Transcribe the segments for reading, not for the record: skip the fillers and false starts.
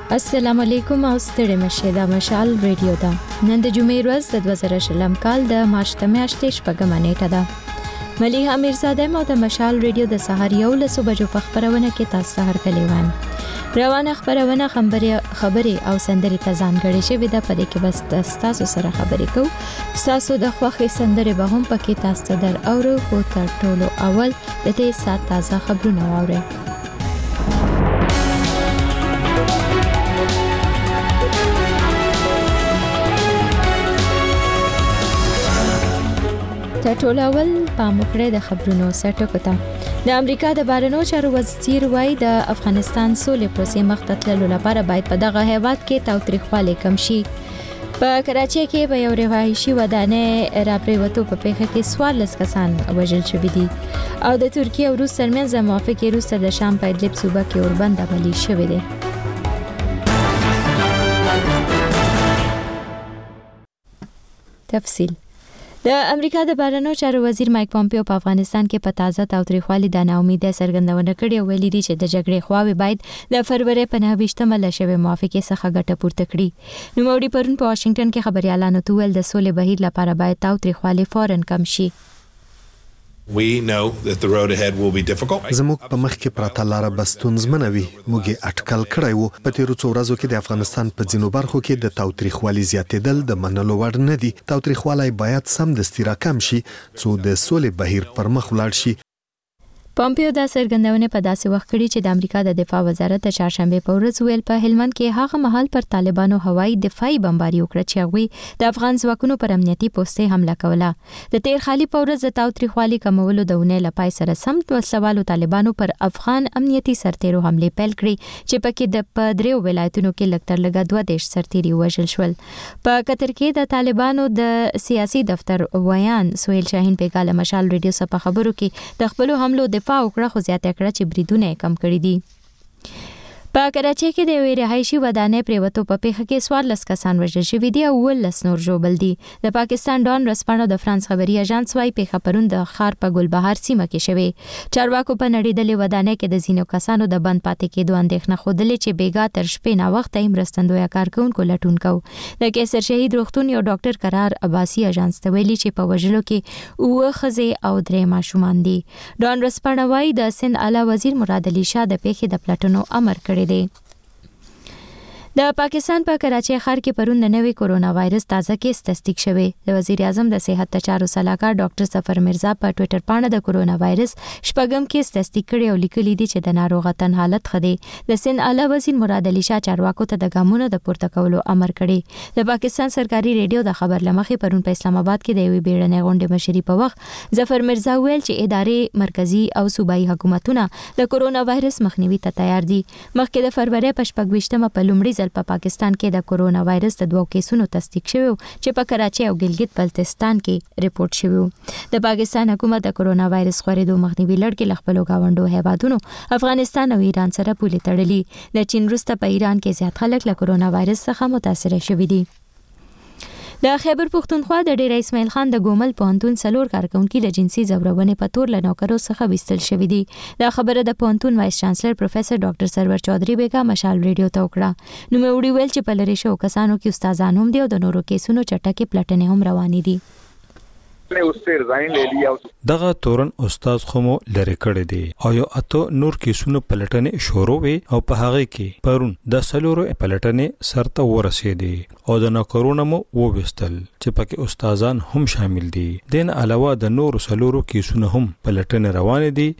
السلام علیکم او ستړي مشه دا مشال ریډیو دا نن د جمعې ورځ د 2020 کال د مارچ میاشتې شپږمه نیټه ده. ملیحه میرزاده مو د مشال ریډیو د سحر 11 بجو په خبرونه کې تاسو سحر کلیوان روانه خبرونه خبري او سندري ته ځانګړي شوی د پدې کې بس تاسو سره خبرې کوو. تاسو د خوخي سندري به هم پکې تاسو در اورو خو تر ټولو اول د دې سات تازه خبرونه واورئ. ټولول په مکړه د خبرونو سرټکو ته د امریکا د بهرنیو چارو وزیر وایي د افغانستان سولې پروسې مخ ته تللو لپاره باید په دغه هیواد کې تاوتریخوالی کم شي. په کراچۍ کې به یو رهایشي ودانۍ راپریوتو په پیښه کې 14 کسان وژل شوي دي او د ترکیه او روس ترمنځ موافقې وروسته د شام په ادلب صوبه کې اوربند عملي شوی دی. تفصیل د امریکا د بهرنیو چارو وزیر مایک پومپیو په افغانستان کې په تازه تاوتریخوالي د ناامیدۍ څرګندونه کړې او ویلي دي چې د جګړې خواوې باید د فروری په 9 له شوې موافقې څخه ګټه پورته کړي. نوموړي پرون په واشنگټن کې خبريالانو ته ویل د سولې بهیر لپاره باید تاوتریخوالي فوراً کم شي. We know that the road ahead will be difficult. زموږ په مخ کې پراته لار بستونزمنه وي. موږ اټکل کړی وو په تیرو څو ورځو کې د افغانستان په ځینو برخو کې د تاوتریخوالي زیاتېدل د منلو وړ نه دي. تاوتریخوالی باید سمدستي راکم شي څو د سولې بهیر پر مخ ولاړ شي. پومپیو دا څرګندونه په داسې وخت کې چې د امریکا د دفاع وزارت د چهارشنبه په ورځ ویل په هلمند کې هغه مهال پر طالبانو هوایي دفاعي بمباري وکړه چې هغوی د افغان ځواکونو پر امنیتي پوسټې حمله کوله. د تیر خالي په ورځ د تاوتریخوالي کمولو د اونۍ لپاره سره سم وسوالو طالبانو پر افغان امنیتي سرتیرو حمله پیل کړې چې پکې د پدریو ولایتونو کې لکټر لګا 2 سرتیري وژل شول. په قطر کې د طالبانو د سیاسي دفتر ویان سهیل شاهین پیغام مشال ریډیو سره خبرو کې د خپل حملو وکړه خو زیاته کړه چې بریدونه کم کړی دي. په کراچۍ کې د رهایشي ودانۍ پریوتو په پیښه کې 14 کسان وژل شوي دي او 19 نور ژوبل دي. د پاکستان ډان رسپانو د فرانس خبري اژانس وايي پیښه پرون د خار په ګلبهار سیمه کې شوه. چارواکو په نړیدلې ودانۍ کې د زینو کسانو د بند پاتې کېدو اندېښنه خوده چې بیګا تر شپې نه وخت هم مرستندوی کارکونکو لټون کو. د کیسر شهید روغتون یو ډاکټر قرار عباسی اژانس ته ویلي چې په وژلو کې اوه خزې او 3 ماشومان دي. ډان رسپانو وايي د سند اعلی وزیر مراد علي شاه د پیښې د پلټنو امر کړی دی. د پاکستان په کراچۍ ښار کې پرون د نوې کورونا وایرس تازه کیس تصدیق شوی. د وزیر اعظم د صحت چارو صلاحکار ډاکټر ظفر مرزا په ټوئیټر باندې د کورونا وایرس شپږم کیس تصدیق کړي او لیکلي دي چې د ناروغه تن حالت خدي. د سند اعلی وزیر مراد علي شاه چارواکو ته د ګامونو د پورته کولو امر کړی. د پاکستان سرکاري ریډیو د خبر لمخې پرون په اسلام آباد کې د یوې بیړنۍ غونډې مشري په وخت ظفر مرزا ویل چې ادارې مرکزی او صوبایي حکومتونه د کورونا وایرس مخنیوي ته تیار دي. مخکې د فروری په 28 په لومړي ځل په پاکستان کې د کورونا وایرس د 2 کیسونو تصدیق شوی چې په کراچۍ او ګلګت بلتستان کې ریپورت شوی. د پاکستان حکومت د کورونا وایرس خورېدو مخنیوي لړ کې خپل غاوندو هیوادونو افغانستان او ایران سره پولې تړلې. د چین وروسته په ایران کې زیات خلک له کورونا وایرس څخه متاثر شوي دي. د خیبر پختونخوا د ډیر اسماعیل خان د ګومل پوهنتون 4 کارکونکو د جنسي زورونې په تور له نوکرو څخه وستل شوې دي. دا خبره د پوهنتون وایس چانسلر پروفیسور ډاکټر سرور چودھری بیگا مشال ریډیو ته وکړه. نو مې ویل چې په لری شو کسانو کې استادان هم دي او د نورو کیسونو چټکه پلټنې هم روانې دي. دغه تورن استاد خمو لری کړی دی او یو اته نور کیسونو پلټنې شروع وي او په هغه کې پرون د سلورو پلټنې سرته ورسېدي او د نوکرونو مو ووستل چې پکې استادان هم شامل دي. دین علاوه د نور سلورو کیسونو هم پلټنې روان دي.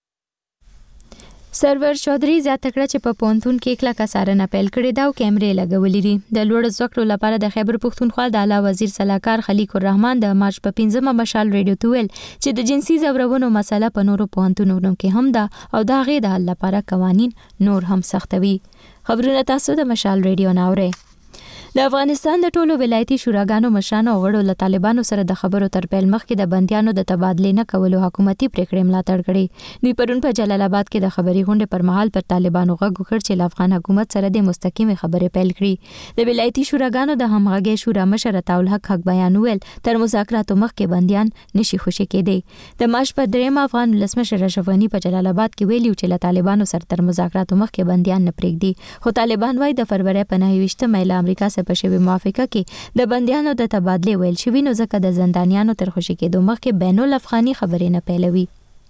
سرور چودھری زیاته کړه چې په پونتون کې کله کسارنه پیل کړي دا او کیمرې لګولې دي. د لوړ زده لپاره د خیبر پختونخوا د اعلی وزیر صلاحکار خلیق الرحمن د مارچ په 15 مشال ریډیو ته ویل چې د جنسي زورونو مسله په نورو پونتونونو کې هم ده او دا غي د حل لپاره قوانين نور هم سختوي. خبرونه تاسو د مشال ریډیو ناوړه. د افغانستان د ټولو ولایتي شوراګانو مشرانو او غړو له طالبانو سره د خبرو تر پیل مخکې د بندیانو د تبادلې نه کولو حکومتي پریکړې ملاتړ کړې. دوی پرون په جلال آباد کې د خبري غونډې پر مهال پر طالبانو غږ وکړ چې له افغان حکومت سره د مستقیمه خبرې پیل کړي. د ولایتي شوراګانو د همغږي شورا مشر عطاء حق بیان ویل تر مذاکراتو مخکې بندیان نشي خوشي کېدی. د مارچ په 3 افغان ولسمشر اشرف غني په جلال آباد کې ویلي چې له طالبانو سره تر مذاکراتو مخکې بندیان نه پرېږدي. خو طالبان وايي د فروری په 29 مې له امریکا سره په شوی موافقه کې د بندیانو د تبادلې ویل شوی نو ځکه د زندانیانو تر خوشي کېدو مخکې بین الافغاني خبرې نه پیلوي.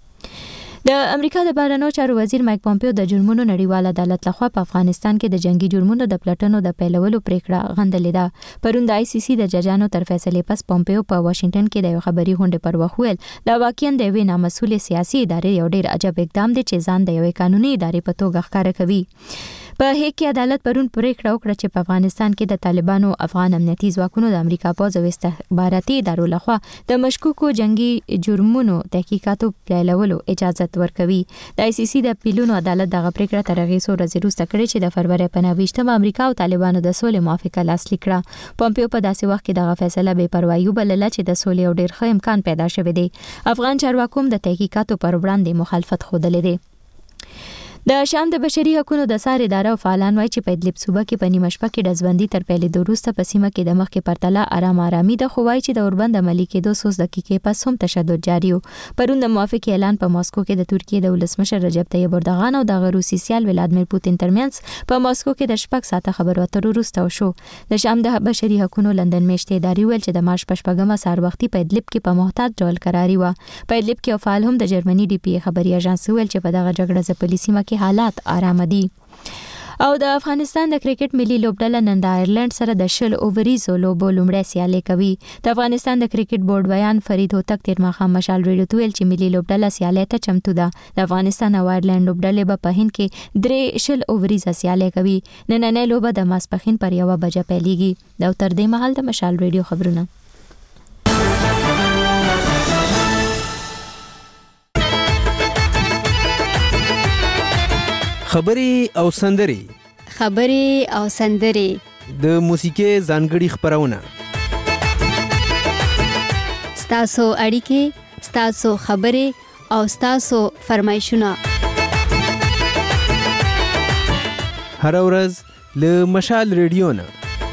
د امریکا د بهرنیو چارو وزیر مایک پومپیو د جرمونو نړیوال عدالت لخوا په افغانستان کې د جنگي جرمونو د پلټنو د پیلولو پریکړه غندلې ده. پرون د ICC د ججانو تر فیصلې پس پومپیو په واشنگټن کې د یو خبري غونډې پر وخت ویل دا واقعا د یوې نامسؤل سیاسي ادارې یو ډېر عجب اقدام دی چې ځان د یوې قانوني ادارې په توګه ښکاره کوي. په هیګ کې عدالت پرون پریکړه وکړه چې په افغانستان کې د طالبانو افغان امنیتي ځواکونو د امریکا پوځ او استخباراتي ادارو لخوا د مشکوکو جنگي جرمونو تحقیقاتو پیلولو اجازه ورکوي. د ICC د پیلونو عدالت دغه پریکړه تر هغې څو ورځې وروسته کړې چې د فروری په 29 امریکا او طالبانو د سولې موافقه لاسلیک کړه. پومپیو په داسې وخت کې دغه فیصله بې پروایي وبلله چې د سولې یو ډېر ښه امکان پیدا شوی دی. افغان چارواکو د تحقیقاتو پر وړاندې مخالفت ښودلی دی. د شام د بشري حقوقو د سار اداره او فعالان وایي چې په ادلب صوبه کې په نیمه شپه کې ډزبندي تر پیلېدو وروسته په سیمه کې د مخکې پرتله آرامي ده، خو وایي چې د اوربند عملي کېدو 100 دقیقې پس هم تشدد جاري و. پرون د موافق اعلان په ماسکو کې د ترکیې د ولسمشر رجب طیب اردوغان او د روسي سیال ولادیمیر پوتین ترمنځ په ماسکو کې د شپږ ساعته خبرو اترو وروسته وشو. د شام د بشري حقوقو لندن میشتې ادارې ویل چې د مارچ په 8 سهار وختي په ادلب کې په محتاط ډول قراري و. په ادلب کې فعال هم د جرمني DPA خبري اژانس ویل چې په دغه جګړه ځپلې سیمه کې حالات آرام دي. او د افغانستان د کرکټ ملي لوبډله نن د آیرلند سره د 10 اووریزو لوبو لومړی سیالي کوي. د افغانستان د کرکټ بورډ بیان فرید هوتک تیر ماښام مشال ریډیو ته ویل چې ملي لوبډله سیالي ته چمتو ده. د افغانستان او آیرلند لوبډلې به په هند کې 3 اووریزه سیالي کوي. نننۍ لوبه د ماسپښین پر 1 بجه پیلېږي. دا تر دې مهال د مشال ریډیو خبرونه. خبرې او سندرې د موسیقي ځانګړي خبرونه، ستاسو اړیکې، ستاسو خبرې او ستاسو فرمایشونه هر ورځ له مشال ریډیو نه.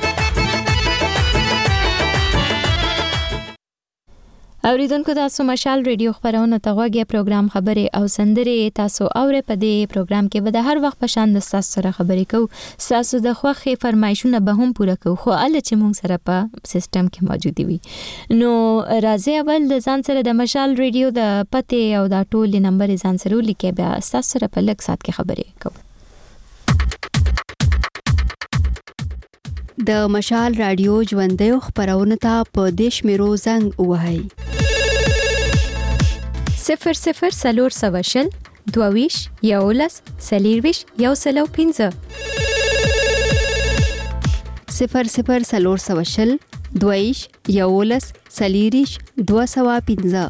اوریدونکو تاسو مشال ریډیو خبرونه ته غوږی پروګرام خبرې او سندرې تاسو اورئ. په دې پروګرام کې به د هر وخت په شان د تاسو سره خبرې کوو، تاسو د خوښي فرمایشونه به هم پوره کوو، خو ال چې موږ سره په سیستم کې موجود وي. نو راځي اول د ځان سره د مشال ریډیو د پته او د ټول نمبر ځان سره ولیکئ، بیا تاسو سره په لږ سات کې خبرې کوو. د مشال رادیو ژوندۍ خبرونه ته په دیش میرو زنګ وهاي 00 22 11 40 105 00 22 11 40 205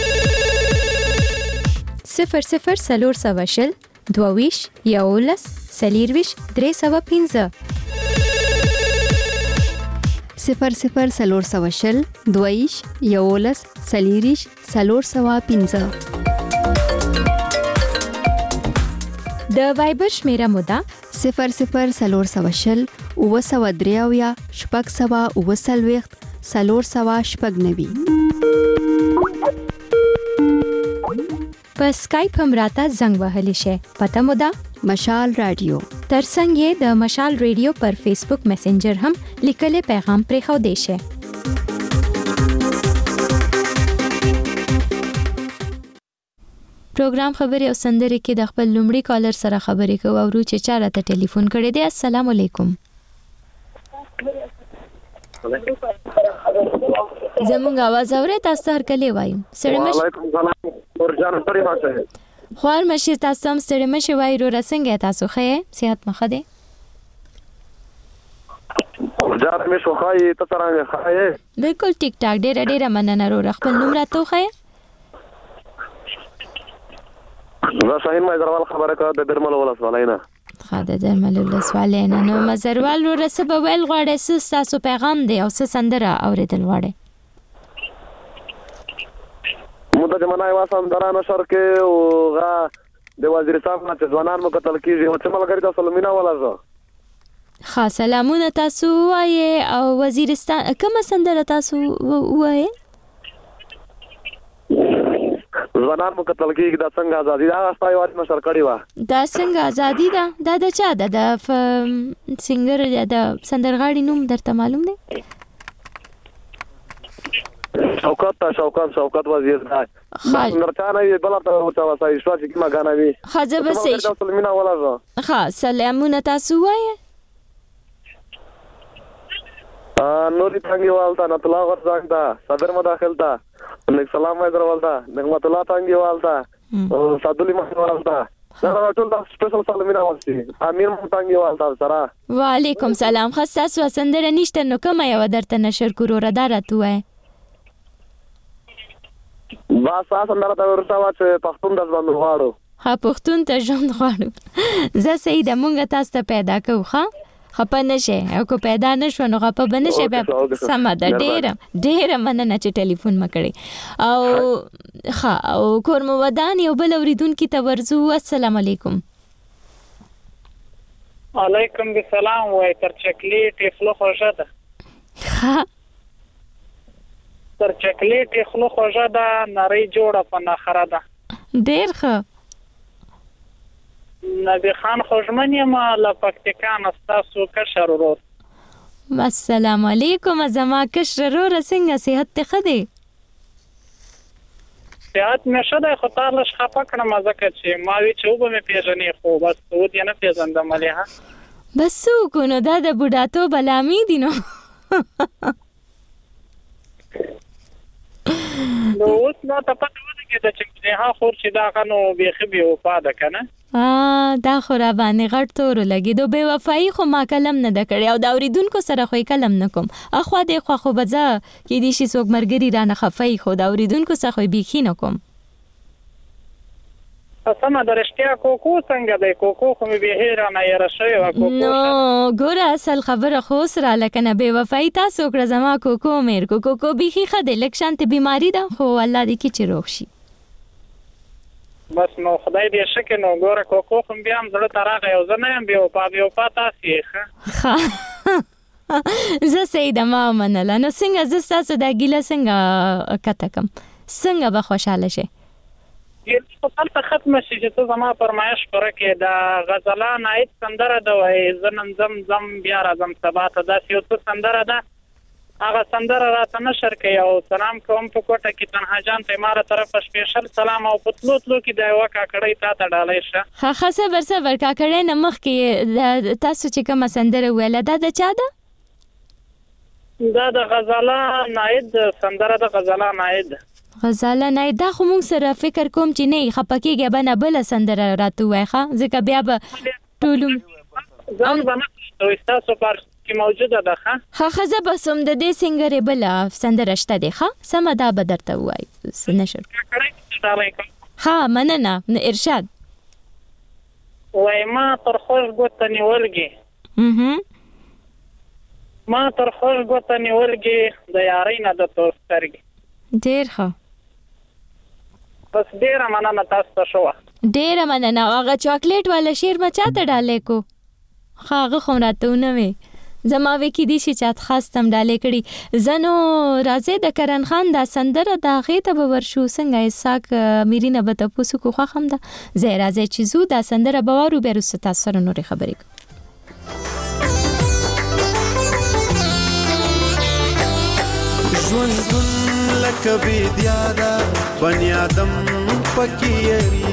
00 22 11 40 305 00 22 11 40 305. د وایبر شمیره موده 00 903 شپږ 490 په سکایپ هم راته زنګ وهلی شي. پته موده مشال رادیو. ترڅنګ یې د مشال ریډیو پر فیسبوک میسنجر هم لیکلي پیغام پرې خو دی شي. پروګرام خبرې او سندرې کې د خپل لومړي کالر سره خبرې کوو او چې چا راته ټلیفون کړی دی. السلام علیکم. زمونږ आवाज اورئ؟ تاسو هر کله وایو. وعلیکم السلام. ورجان سره ماشه. خوار مشي تاسو هم ستړي مشي وای رو رسنګ تاسو خې صحت مخه دی. ورجان مې شو خای ته څنګه خای؟ بالکل ټیک ټاک ډېر مننه رو خپل نوم راته خای. زه شاهین مې درول خبره کا د درمل ولا سوالینا. خا د درمل له سوالینه نو مزروال ورسبه ویل غواړي تاسو پیغام دی او سندره اوریدل غواړي مده جمعنای واسم درانه شر کې او غا د وزیرستان نه ځوانان مو قتل کیږي او چې ملګری تاسو لمینا ولا زه خاص سلامونه تاسو وایي او وزیرستان کوم سندره تاسو وایي ځوانان مو قتل کیږي د څنګه ازادي دا استای واسه نشر کړی و دا څنګه ازادي دا د چا د سنگر یا د سندرغاړي نوم درته معلوم دی شوکت وزیر دا نرچانه وی بل ته او تاسو شو چې کیما غانا وی خاصه به سي سلمینا ولا زه خاص سلامونه تاسو وایي نوري څنګه والتا نطلا ورځاندا صدر مداخلتا نیک سلام حیدر والتا نعمت الله څنګه والتا او صدلی مخ والتا سره ټول تاسو سپیشل سلمینا والسي امیر څنګه والتا سره وعلیکم سلام خاص تاسو سندره نشته نو کومه یو درته نشر کورو را درته وای با ساس اندر ته ورساوه چې پښتون د ځوان غواړو ها پښتون ته ژوند غواړو زه سید مونږ تاسو ته پیدا کوو ښه خپه نشه او کو پیدا نشو نو خپه بنشه به سم ده ډېر مننه چې ټلیفون مکړي او ها او کورم ودان یو بل اوریدونکو ته ورزو السلام علیکم علیکم السلام وای تر چاکلیټ خلو خوږه ده ها تر چاکلیټ خلو خوږه ده نری جوړه په نخره ده ډېر ښه نبی خان خوشمن یم له پکتیکان تاسو کشر ورور السلام علیکم زما کشر ورور څنګه صحت ته خدي صحت مې شته خو تاسو خپه کړم ځکه چې ما وی چې وب مې پیژنې خو بس و دې نه پیژندم له بس کو نو دا د بډاتو بلامي دي نو نو اوس نو ته پته ولګی چې ها خور چې دا غنو بیخي به وفاده کنه دا خو را باندې غټ تور لګي دو بے وفایی خو ما کلم نه د کړي او دا اوریدونکو سره خو کلم نه کوم اخو دې خو بځه کې دي شي څوک مرګري را نه خفای خو دا اوریدونکو سره خو بیخي نه کوم سمه درشتیا کوکو څنګه دی کوکو خو مې به هیرانه یې راشي او کوکو نو ګوره اصل خبره خو سره لکنه بے وفایی تاسو کړه زما کوکو مېر کوکو بیخي خده لکشانته بیماری ده خو الله دې کی چې روغ شي بس نو خدای دې شکه نو ګوره کوکو خو بیا هم زړه تراغه یو ځنه هم بیا په تاسو ښه زه سید ما منله نو څنګه ز تاسو د ګیله څنګه کته کم څنګه به خوشاله شي په تاسو ختم شي چې ته زما فرمایش پره کې دا غزلان ایت سندره ده وای زنن زم بیا راځم سبا ته دا یو څه سندره ده هغه سندره راته نشر کوي او سلام کوم په کوټه کې تنها جان ته ماره طرف سپیشل سلام او پتلوتلو کې دا وکا کړی تا ته ډالې شه ها صبر کا کړی نه مخ کې تاسو چې کوم سندره ویله دا د چا ده دا د غزلان ایت سندره د غزلان ایت غزاله نه دا خو موږ سره فکر کوم چې نه خپکیږي بنه بل سندره راته وایخه ځکه بیا به ټولم ځان باندې تاسو پر کې موجوده ده ها خزه بسم د دې سنگره بل سندره شته ده ها سم دا بدرته وای نشر ها مننه ارشاد وای ما تر خوش ګوتنی ولګي ما تر خوش ګوتنی ولګي د یاري نه د توسترګي ډیر ښه بس ډیر مننه تاسو ته شو ډیر مننه هغه چاکلیټ والا شیر ما چاته ډالې کو هغه خو راتونه وي زما وکی دي چې چات خاص تم ډالې کړي زنو راځي د کرن خان دا سندره دا غې ته به ورشو څنګه اساک میرینه به تاسو کو خو هم دا زه راځي چې زو دا سندره بوارو بیرست تاسو سره نورې خبرې ژوند لکه بيدیا دا بني ادم پکيري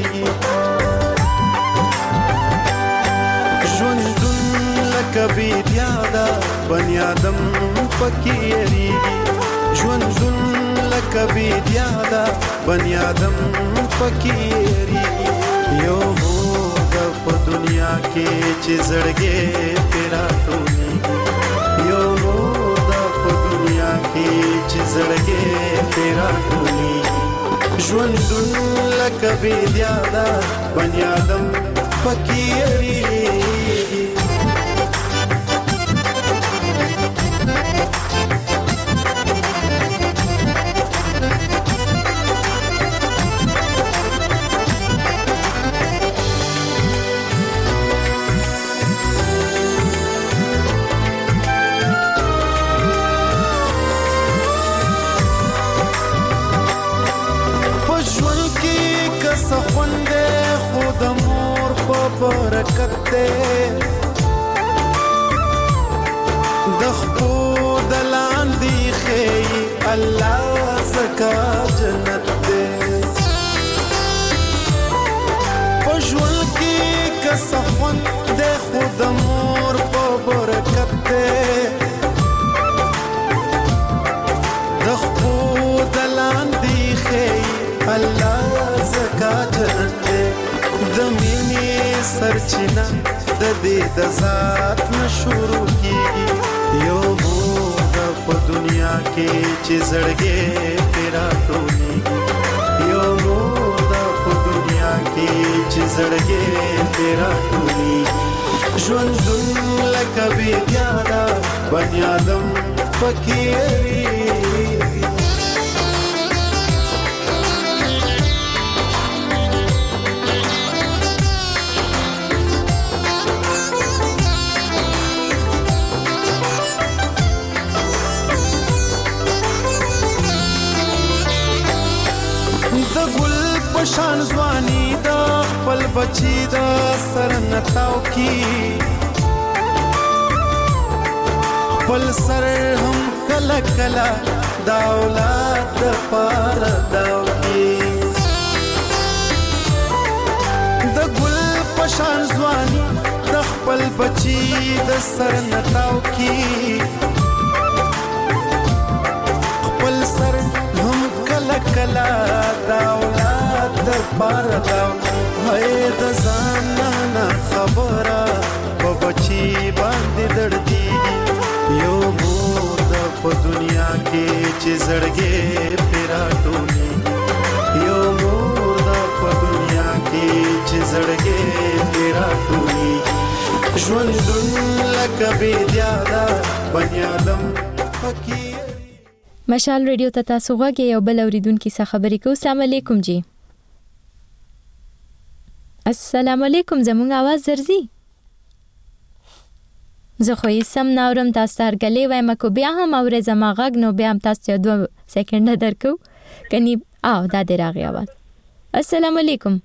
ژوند لکه بيدیا دا بني ادم پکيري ژوند لکه بيدیا دا بني ادم پکيري یو د په دنیا کې چې زړګي پیرا ټولي یو کې چې زړګي تیرا ټولي ژوند لکه بيدیا دا بني ادم پکيري یریږي برکت دے دخپو دلان دی خی اللہ زکا جنت دے پجول کی کسخون دے خود مور پا برکت دے دخپو دلان دی خی اللہ زکا جنت دے دمینی سرچینا د دې د ذات نشورو کیږي یو موږ په دنیا کې چې زړګې پیرا ټولېږي یو موږ په دنیا کې چې زړګې پیرا ټولېږي ژوندون لکه بیدیادا بني آدم فقیری شان ځواني دا خپل بچی دا سر نتاو کی خپل سر هم کلا کلا دا اولاد پار داو کی د ګل پشان ځواني دا خپل بچی دا سر نتاو کی خپل سر هم کلا کلا دا د پار دا هي د ځان نه خبره په بچي باندې دړدي یو مور د په دنیا کې چې زړګې پیرا ټولي یو مور د په دنیا کې چې زړګې پیرا ټولي ژوندون لکه بیدیادا بني آدم فقیر مشال ریډیو ته تاسو غوږی یو بل اوریدونکو څخه خبرې کوم. السلام علیکم جی. السلام علیکم زمونږ आवाज درځي؟ زه خو یې سم ناورم تاسو ته هرګلې وایم کو بیا هم اورې زما غږ نو بیا هم تاسو 2 سکند درکو کني دا دې راغی आवाज. السلام علیکم.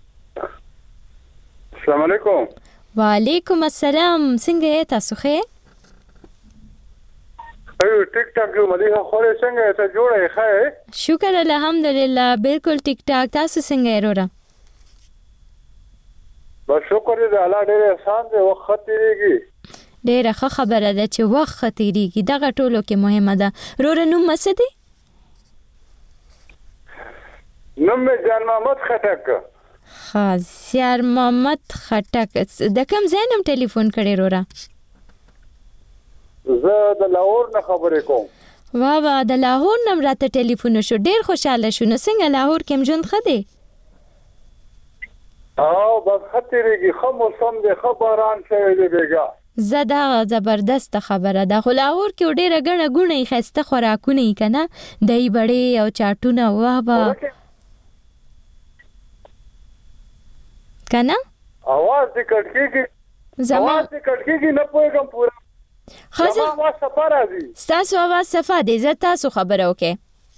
السلام علیکم. وعلیکم السلام. څنګه یې تاسو ښه؟ ایو ټیک ټاک یو مليحه خوره څنګه ته جوړه ښه؟ شکر الحمدلله بالکل ټیک ټاک. تاسو څنګه یې وروره؟ بس شکر دې الله ډېر احسان دې وخت تیریږي. ډېره ښه خبره ده چې وخت تیریږي دغه ټولو کې مهمه ده. وروره نوم څه دی؟ نوم مې جان محمد خټک. خازیار محمد خټک. د کوم ځای نوم ټلیفون کړی وروره؟ زه د لاهور نه خبرې کوم. واه د لاهور نوم راته ټلیفون شو. ډېر خوشاله شو. نو څنګه لاهور کې ژوند ښه دی؟ بس خطرېږي ښه موسم دی ښه باران شوی دی بیګا. زدا زبردست خبره ده. خو لاهور کې ډېره ګڼه ګوڼه یې ښایسته خوراکونه یې که نه دهی بړې او چاټونه واه که نه اواز دې کټ کېږي نه پوهېږم پوره زما اواز صفا راځي. ستاسو اواز صفا دی. زه تاسو خبره وکړئ.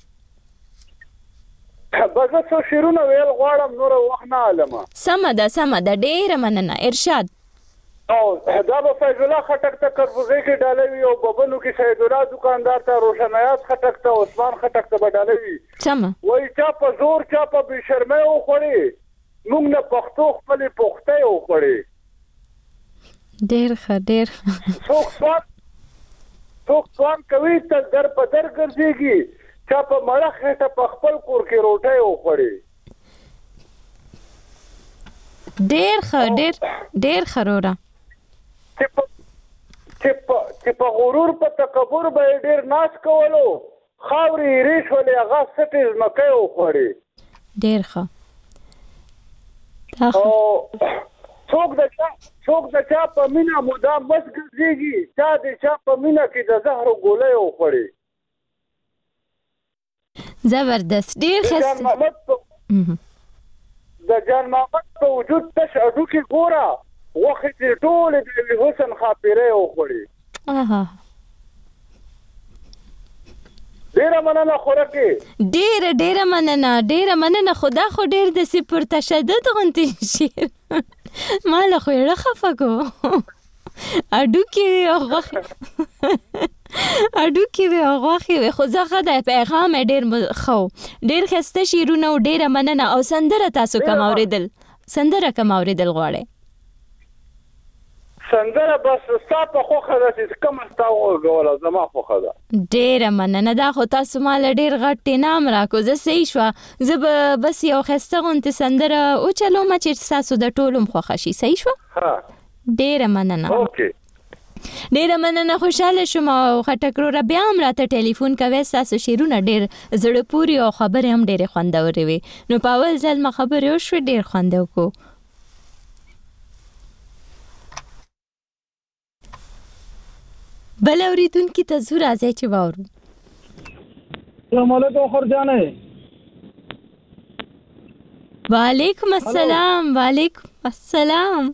بس زه څو شعرونه ویل غواړم نوره وخت نه علمه. سمه ده ډېره مننه. ارشاد. دا به فیض الله خټک ته کربوزۍ کې ډالۍ وي او ببنو کې شهید الله دکاندار ته روشنیات خټک ته عثمان خټک ته به ډالۍ وي. سمه وایي چا په زور چا په بې شرمۍ وخوړې موږ نه پښتو خپلې پختۍ وخوړې. ډېر ښه ډېر څوک سوال کوي تل در په در ګرځېږي چا په مړه خېټه په خپل کور کې روټۍ وخوړې. ډېر ښه ډېر ښه وروره. چې په غرور په تکبر به یې ډېر ناز کولو خاورې یې ریش ولې هغه سټې ځمکۍ وخوړې. ډېر ښه. څوک د چا په مینا مدام بس ګرځيږي چا د چا په مینا کې د زهر ګولې وخوري. زبردست ډیر ښه. د جان محمد په وجود تش اډو کې ګوره وخت ټول د حسن خاطره وخوري. ډیره مننه خورکه ډیره مننه خدا خو ډیر د سپور تشدد غونتی شیر مال خو یې خفقو اډو کې غوخه خو زغه د پیغام ډیر خو ډیر خسته شیرونه ډیره مننه او سندره تاسو کوم اوریدل غواړي سندره بس ستاسو خو خلاص کوم تاسو غواړه زما خو خدا ډیره مننه دا خو تاسو مال ډیر غټ نام راکو زه صحیح شو زه بس یو خسته غونته سندره او چلو ما چې تاسو د ټولم خو خشي صحیح شو. ها ډیره مننه. اوکې ډیره مننه خوشاله شوم او خټکرو را بیا هم راته ټلیفون کوي تاسو شیرونه ډیر زړه پوری او خبره هم ډیره خوندورې وي نو په اول ځل ما خبره شو ډیر خوندو کو. بل اوریدون کی ته زور راځي چې واورو. السلام علیکم خورجانه. وعلیکم السلام.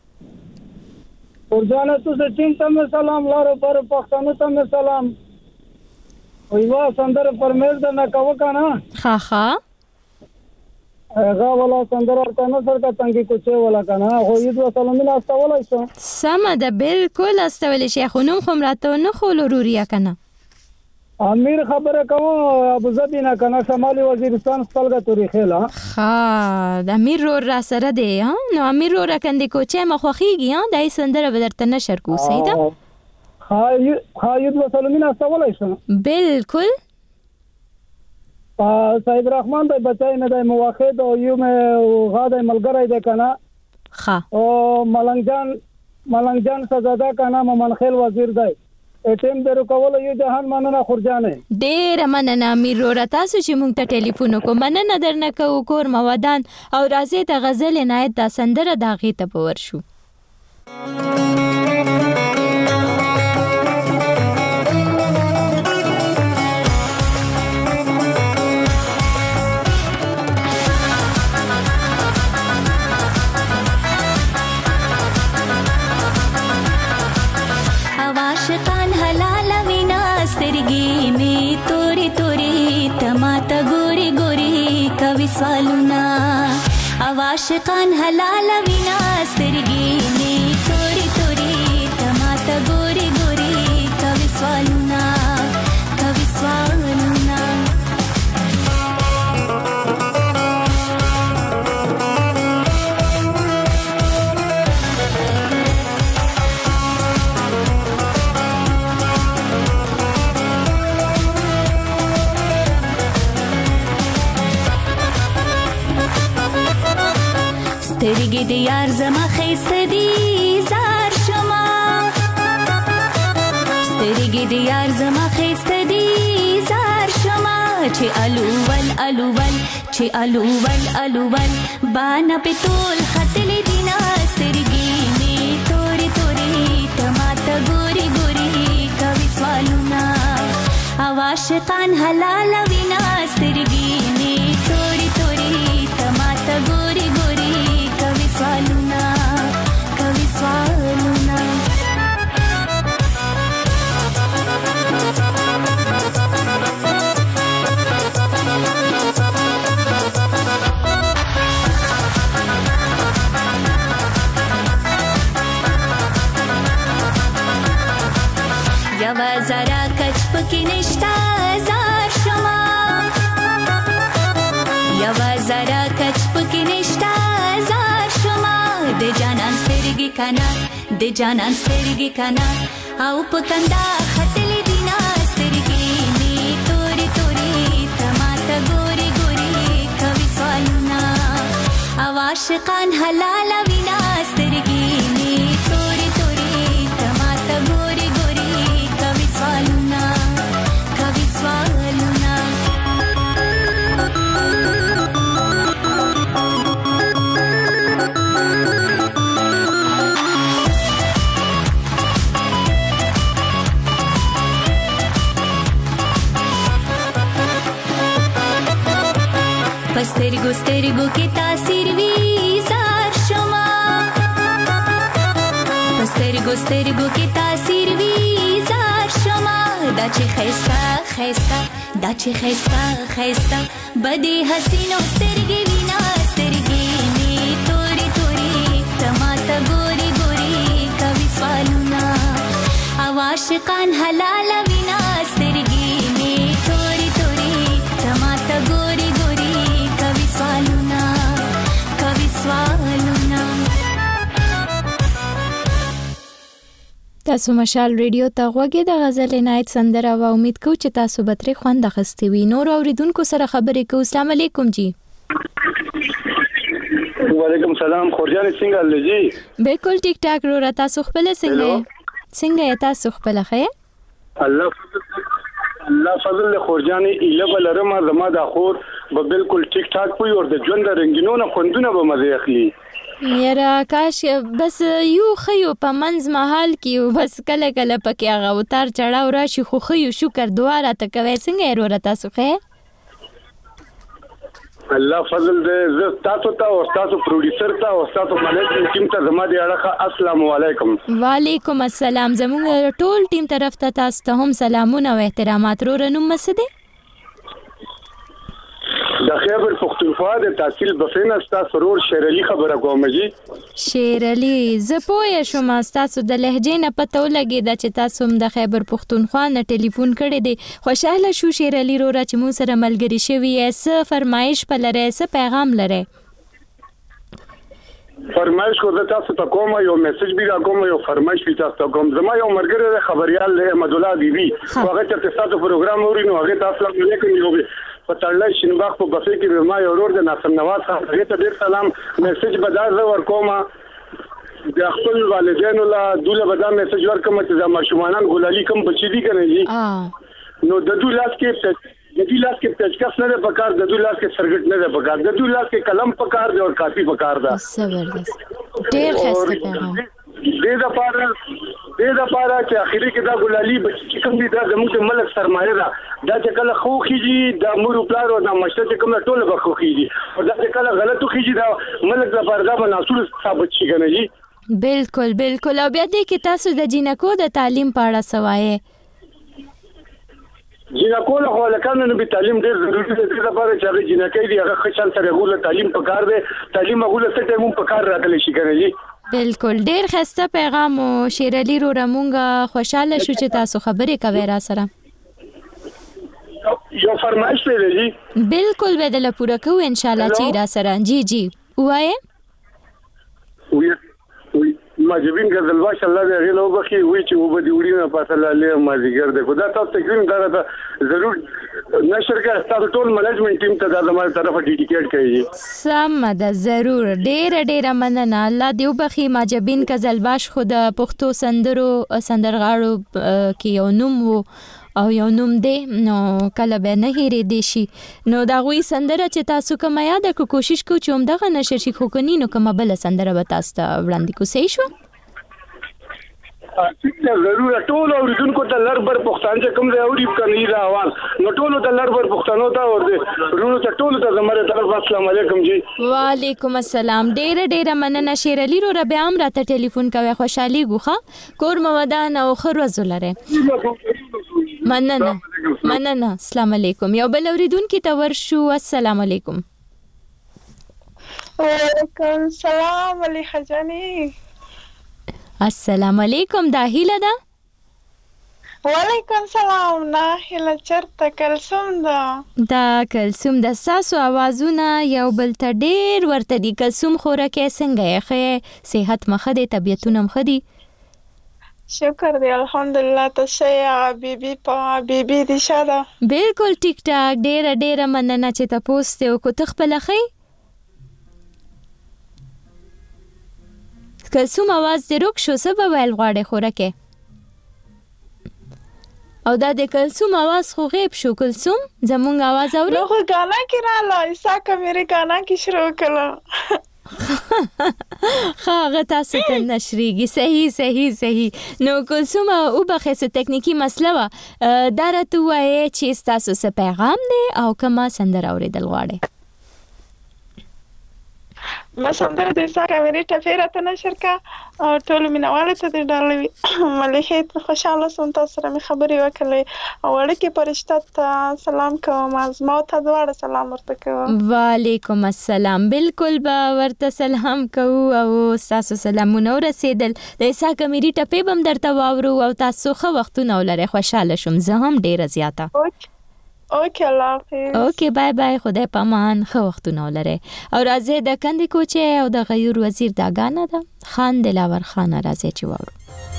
خورجانه تو چین ته سلام لارو پر پښتنو ته سلام. ویوا سندر پرمیز د نکاو کنه. ها هغه ولا سندر ورته نو سره څنګه کوچه ولا کنه خو یې دوه سلامونه استولای شو. سم ده بالکل استولای شي خو نوم خو راته نه خو لوروریا کنه. امیر خبره کوم ابو ظبی نه کنه شمالي وزیرستان ستلګه تاریخه لا. د امیر رو را سره دی نو امیر رو را کندې کوچه مخوخیږي دای سندره بدرته نشر کو سیدا. ها یې دوه سلامونه استولای شو. بالکل سید رحمان د بچای نه د موحد او یو مې غاده ملګری ده کنه. او ملنګ جان سزاده کنه ممن خیل وزیر دی ټیم درو کول یو جهان مننه خورجانه. ډیر مننه امیر رو تاسو چې مونږ ته ټلیفون وکړو مننه درنه کو کور موادان او راځي ته غزل عنایت د سندره داغه ته پور شو. سوالونه عاشقان حلال وینا سترګې می توري توري تماته ګوري ګوري کوي سوالونه سترګې د یار زما خیسته دي زار شما سترګې د یار زما خیسته دي زار شما چې الوول بانا په تول خطلې دینا سترګې می توري توري تماته ګوري ګوري کوي سوالونه عاشقان حلال وینا سترګې می توري توري تماته ګوري ګوري کوي سوالونه یوا زرا کچ پکې نشتا زار شما یوا زرا کچ پکې نشتا د جانان سترګې کنا او پکندا خطلې دینا سترګې می توري توري تماته ګوري ګوري کوي سوالونه عاشقان حلال وینا سترګې می توري توري تماته ګوري ګوري کوي سوالونه پسترګو سترګو کې تاثیر وی زار شما پسترګو سترګو کې تاثیر وی زار شما دا چې خيستا خيستا دا چې خيستا خيستا بده حسینو سترګې وینا سترګې می توري توري تماته ګوري ګوري کوي سوالونه عاشقان حلال وینا سترګې می توري توري تماته ګوري ګوري کوي سوالونه تاسو مشال ریډیو ته غوږی د غزل عنایت سندره و امید کو چې تاسو به ترې خوند اخیستی وي. نور اوریدونکو سره خبرې کوو. السلام علیکم جی. وعلیکم سلام. خورجان څنګه لږی؟ بالکل ټیک ټاک رو تاسو خپل څنګه تاسو خپل خیر؟ الله فضل له خورجان ایله بلرما زما د خور به بالکل ټیک ټاک وي او د ژوند رنگینونه خوندونه به مزه اخلي. یاره کاش بس یو خیو په منځ محل کې بس کله کله پکې هغه وتار چړاو راشي خو خیو شکر دعا راته کوي. څنګه ورته تاسو خیر؟ الله فضل دې تاسو ته او تاسو پروډوسر ته او تاسو مالک ټیم ته زما دی اړه السلام علیکم. وعلیکم السلام. زموږ ټول ټیم طرف ته تاسو ته هم سلامونه او احترامات. رونم مسده د خیبر پختونخوا د تحصیل بفینه تاسو رور شیر علي خبره کوم جی. شیر علي زه پوه شوم تاسو د لهجې نه پته ولګی دا چې تاسو هم د خیبر پختونخوا نه ټلیفون کړی دی. خوشاله شو شیر علي رورا چې مو سره ملګری شوی څه فرمایش په لره څه پیغام لره؟ فرمایش کو د تاسو ته کوم یو میسج بیا کوم یو فرمایش بیا تاسو ته کوم. زما یو مرګره خبريال له احمد الله بیبي هغه چې تاسو پروګرام اورینو هغه تاسو له کوم یو په تړلای شینباغ په بفې کې ما یو ورور د ناصر نواز هغه ته ډیر سلام میسج بدل ور کوم د خپل والدینو لا دوله بدل میسج ورکوم چې زما شومانان ګولالي کوم بچی دي کنه جی. نو د دوه لاس کې پچکس نه ده پکار د دوه لاس کې سرګټ نه ده پکار د دوه لاس کې قلم پکار دی او کاپی پکار ده. زبردست ډیر خسته پیغام دې د پاره چې اخیری کې دا ګولالي بچی کوم دي دا زموږ ملک سرمایه ده دا چې کله خو خيږي د مور پلار او د مشته کوم ټول به خو خيږي او دا چې کله غلطو خيږي دا ملک د پردا مناسور ثابت شي کنه جی. بالکل بالکل. او بیا دې کې تاسو د جینکو د تعلیم په اړه سوایې جینکو له خلکانو به تعلیم ډیر ضروری دی. د لپاره چې هغه جینکې دی هغه خشن سره غوله تعلیم پکار دی. تعلیم غوله څه ټیم پکار راغلی شي کنه جی. بالکل ډیر خسته پیغام او شیر علي رو رمونګه خوشاله شو چې تاسو خبرې کوي را سره. یو فرمایش دی جی. بالکل به دل پوره کو ان شاء الله چې را سره. جی جی وایي ما جبین غزل واش الله دې غلو بخي وی چې وبدي وړینه پاسله له ما دیګر دې خدا تاسو تکریم دا ضرور نشر کې تاسو ټول مینجمنت ټیم ته دا زموږ طرفه ډیډیکیټ کړئ. سم ده ضرور. ډېر مننه. الله دې وبخي ما جبین غزل واش خود پښتو سندرغاړو کې یو نوم وو او یو نوم دی نو کله به نه هېرې دی شي. نو دا غوي سندره چې تاسو کوم یاد کو کوشش کو چې هم دغه نشر شي خو کني نو کومه بل سندره به تاسو ته وړاندې کو صحیح شو. ضرور ټول اوریدونکو ته لربر پښتون چې کوم دی اوري کني دا आवाज نو ټول ته لربر پښتنو ته اور دي ورونو ته ټول ته زموږ طرف السلام علیکم جی. وعلیکم السلام. ډېر مننه شیر علي رو رب عام راته ټلیفون کوي. خوشحالي غوخه کور مودان او خیر وزلره. مننه. السلام علیکم. یو بل اوریدونکو ته ورشو. السلام علیکم. وعلیکم السلام علی خجانی. السلام علیکم. دا هیله ده؟ وعلیکم سلام. نه هیله چرته کلثوم ده. دا کلثوم د ساسو आवाजونه یو بل ته ډېر ورته دي. کلثوم خورکه څنګه یې صحت مخه دي طبيعتونه مخه دي؟ شکر دی الحمدلله. تاسو یې بیبي دي شاده. بالکل ټیک ټاک. ډېر مننه چې تاسو ته کو تخپل خې کلثوم आवाज دې روک شو. سبا ویل غواړي خورکه او دا د کلثوم आवाज خو غیب شو. کلثوم زمونږ आवाज اوري؟ نو خو غانا کې رااله ایسا کمره غانا کې شروع کړه. خاغه تاسو ته نشریږي. صحیح. نو کلثوم او بخښه ټکنیکی مسله وا دا راته وایي چې تاسو څه پیغام دی او کومه سندره اوریدل غواړي؟ مسندره د اسا کامري ټپې راته نشر کا ټول مینوالو ته د ډالوي مليحه خوشاله سم تاسو سره مې خبرې وکړې او اړیکې پرشته ته سلام کوم ما ته دواړه سلام ورته کوم. وعلیکم السلام. بالکل به ورته سلام کوو او تاسو سلامونه ورسېدل. د اسا کامري ټپې بم درته واورو او تاسو خو وختونه ولرئ. خوشاله شوم زه هم ډیره زیاته. اوکې الله حافظ. اوکې بای بای. خدای پامان. خو وختونه ولرئ. او راځي د کندې کوچه او د غیور وزیر دا غانه ده خان دلاور خان راځي چې واورو.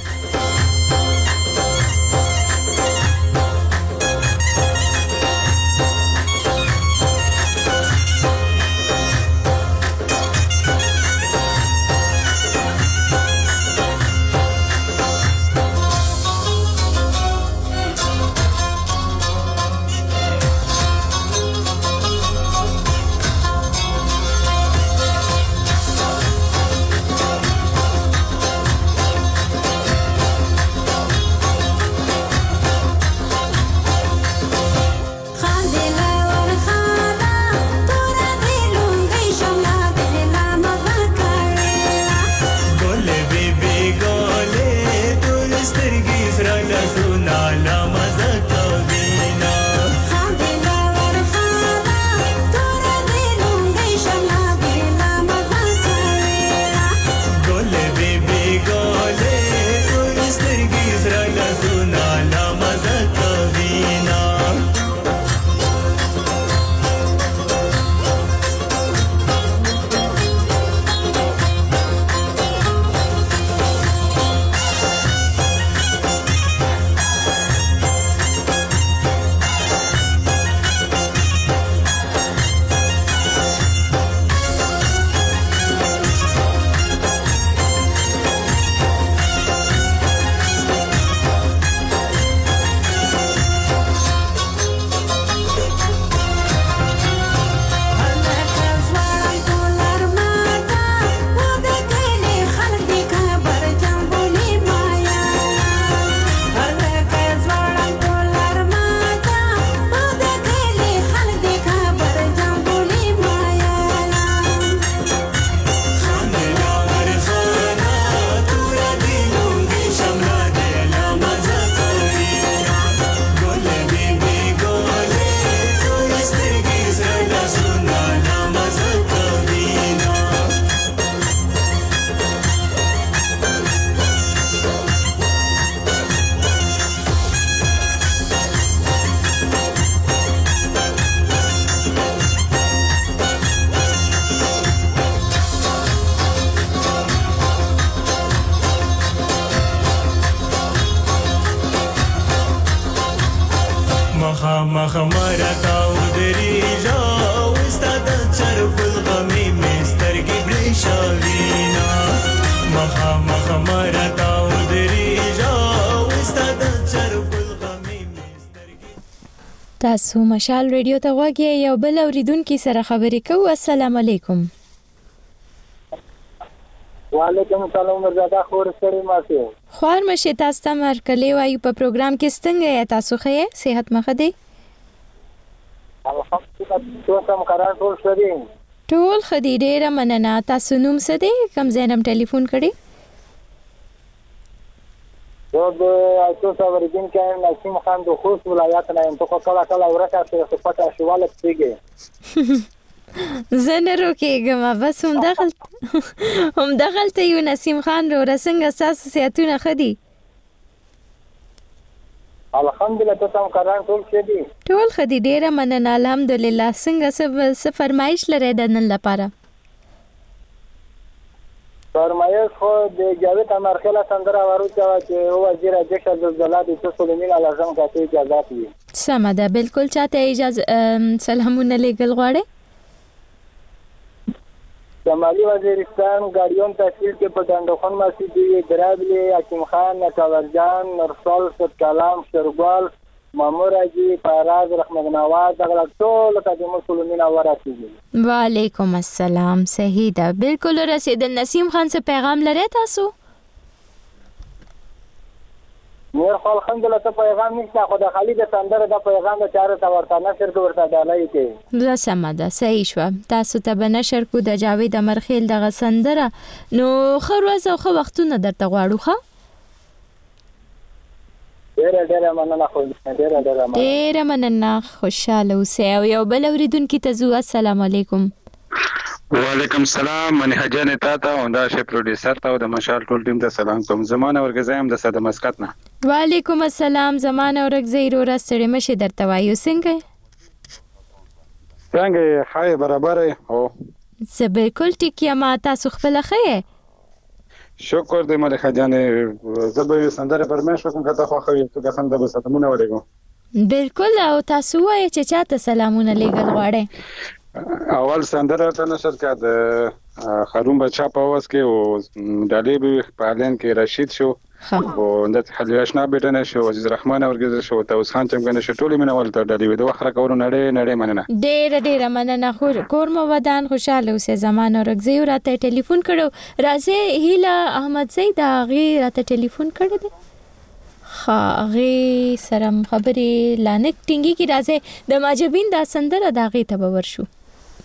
تاسو مشال ریډیو ته غوږی یو بل اوریدونکو سره خبرې کوو. السلام علیکم. وعلیکم السلام مرزاده خور سره ماسه خور مشه تاسو ته مرکلی وایو په پروګرام کې څنګه تاسو خې صحت مخه دی؟ الحمدلله تاسو قرار ټول شوی ټول خدي ډیره مننه. تاسو نوم څه دی؟ کوم ځای ټلیفون کړی؟ د تاسو ورګین کې نسیم خان د خوست ولایت نه یم. ته کله کله ورته څه پټه شواله کیږي زنه روکېږم. بس هم دغلته یو نسیم خان رو رسنګ اساس سیاتونه خدي. الحمدلله تاسو قران ټول شدي ټول خدي ډیره مننه. الحمدلله. څنګه څه فرمایش لري د نن لپاره؟ فرمایش خو د جاوید امرخیله سندره ورته چې وزیر اجازه زلزلہ د سلیمان اعظم کته اجازه دی. سمه ده. بالکل چاته اجازه سلامونه لګل غواړي. شمالي وزیرستان غاریون تحصیل کې په ډنډخون مسجد درابلی حکیم خان نکاورجان نرسل ست کلام شرګوال مامور اجي فراز رحمت نواز دغه ټول ته مسلمانین ورسېږي. وعلیکم السلام. صحیح ده. بالکل رسید. نسیم خان څه پیغام لري تاسو؟ نور خو الحمدلله ته پیغام نشته خو د خالد سندره د پیغام د چاره ته ورته نشر کې ورته ډالۍ کې دا سم ده صحیح شو تاسو ته به نشر کو د جاوید امرخیل دغه سندره نو خروز او خو وختونه درته غواړو ښه ډېر مننه خوشاله اوسئ او یو بل اوریدونکي ته زو السلام علیکم وعلیکم السلام من حجان تا او دا شه پروډوسر ته او د مشال ټول ټیم ته سلام کوم زمانه ورګزایم د صد مسقط نه وعلیکم السلام زمانه ورګزې رو راستړې مشه درته وایو څنګه هاي برابر او زه بالکل ټیک یم تاسو خپل خې شکر دې مله خجانه زبې سندره پرمېش کوم کته خو خو ته څنګه به ستمونه ولګو بالکل او تاسو وایي چې چاته سلامونه لګل غواړي اول سندره ته نشر کړه خروم بچا په واس کې او ډالې به پالن کې رشید شو او د حلیاشنا بیٹنه شو عزیز رحمان ورګز شو ته اوس خان چمګنه شټولې منه ولته ډالې د وخره کورو نړۍ مننه ډېر مننه خو کور مو ودان خوشاله اوسه زمانه ورګز راته ټلیفون کړو راځي هیله احمد زید غی راته ټلیفون کړی دی خاغي سره خبرې لانک ټینګي کی راځي د ماجبین دا سندره دا غي ته باور شو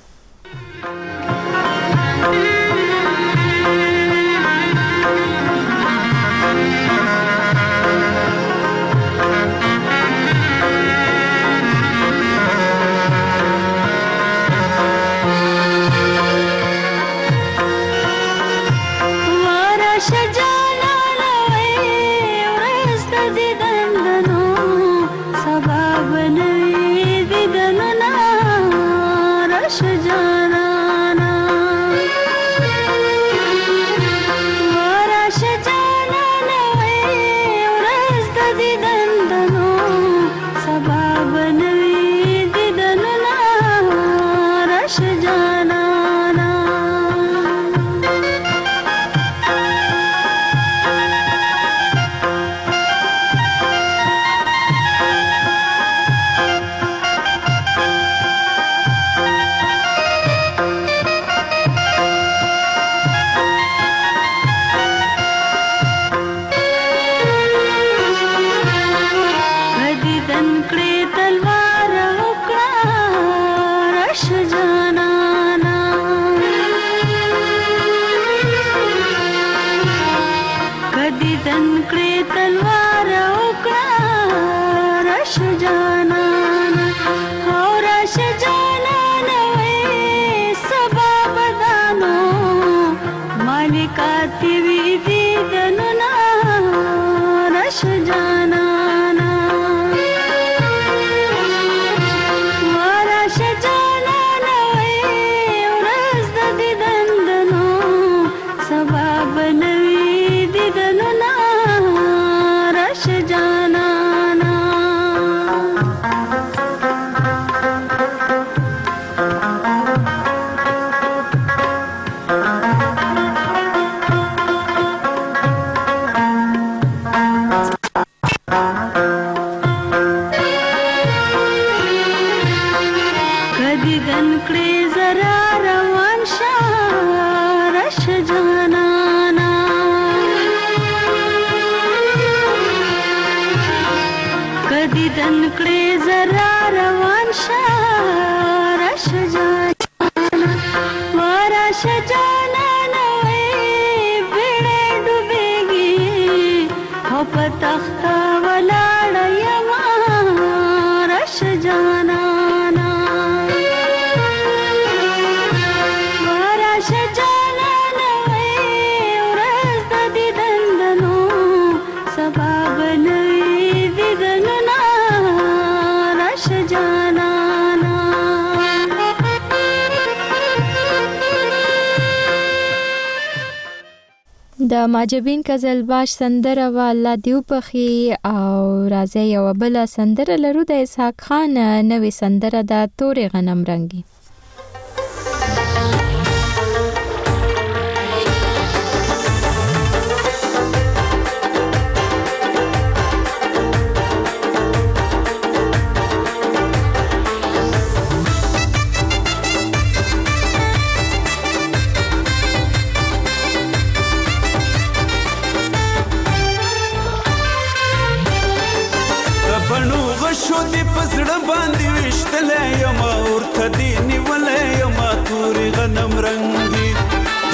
د ماجبین کزلباش سندره والا دیو پخی او راځي یو بل سندره لرو د اسحاق خان نوې سندره د تورې غنم رنگي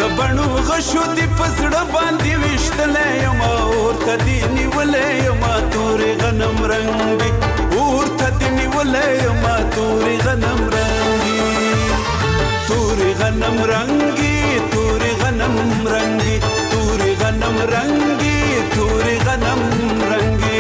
بڼو غشو دی پسړه باندې وشتلې یم ورته دی نیولې یم تورې غنم رنګي ورته دی نیولې یم تورې غنم رنګي تورې غنم رنګي تورې غنم رنګي تورې غنم رنګي تورې غنم رنګي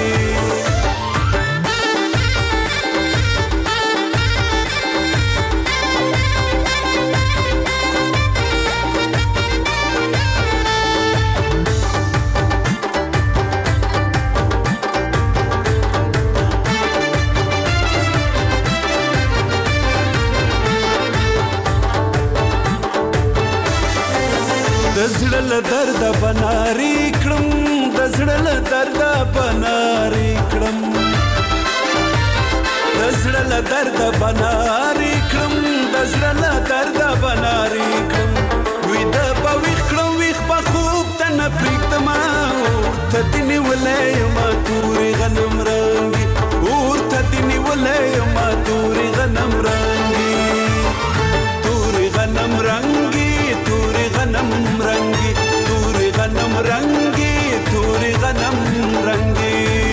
دزړه له درد بناري کړم دزړه له درد بناري کړم دزړه له درد بناري کړم دزړه له درد بناري کړم وې د پويخ کړم ویخ په خوب تنه پریکتم ورته دني ولې ما تورې غنم رنګي ورته دني ولې ما تورې غنم رنګي تورې غنم رنګي تورې غنم رنګي تورې غنم رنګي تورې غنم رنګي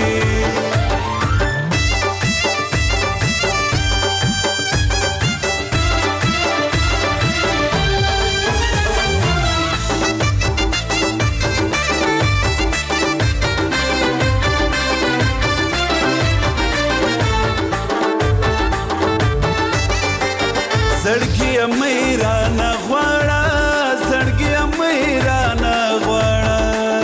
زړګي میرا نه غواړه زړګي میرا نه غواړه